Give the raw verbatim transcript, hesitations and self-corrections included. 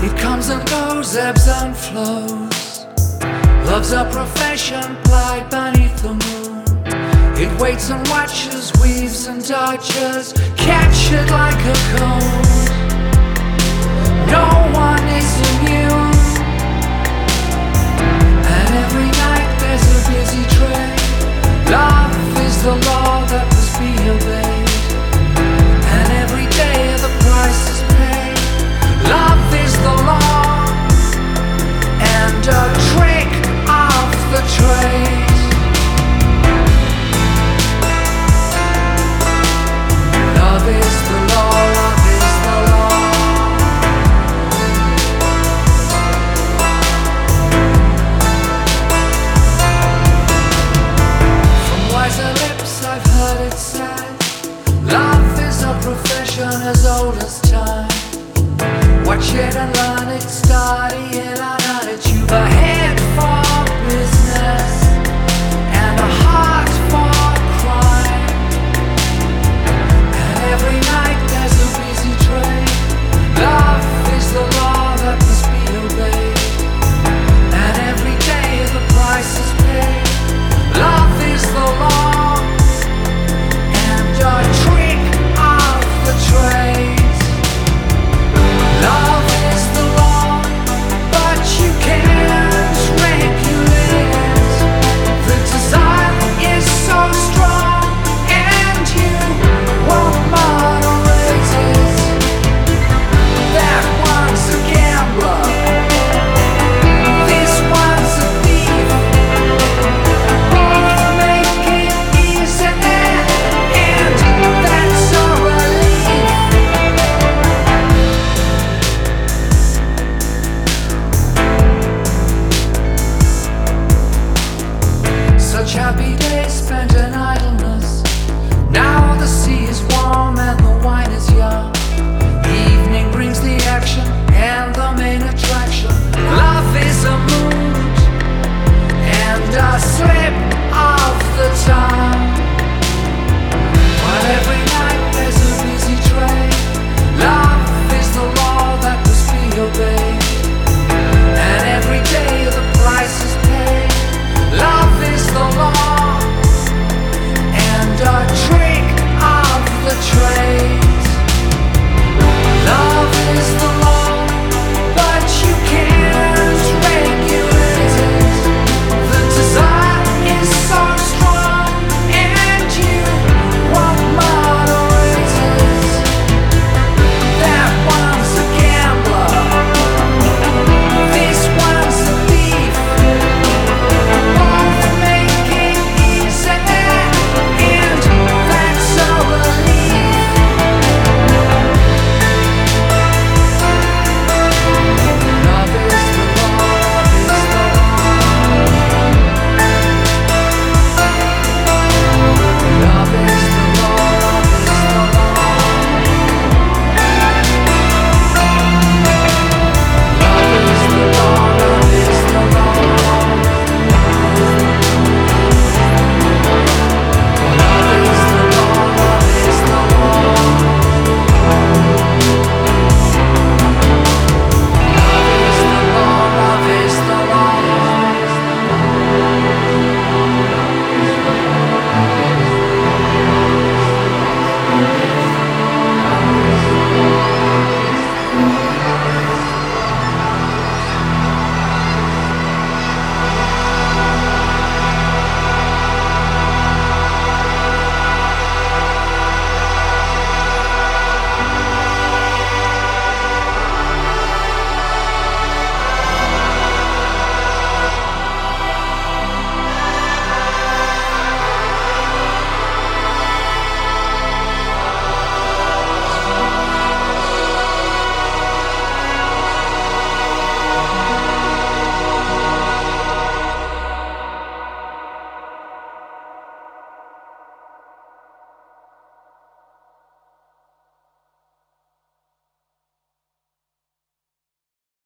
It comes and goes, ebbs and flows. Love's a profession plied beneath the moon. It waits and watches, weaves and dodges, captured like a cold. No one is immune, and every night there's a busy train. Love is the law that must be obeyed, and every day the price is paid. Love is the law, and a trick of the trade. Love is the law, love is the law. From wiser lips I've heard it said, love is a profession as old as time. Watch it and learn it, study it and earn it. You've a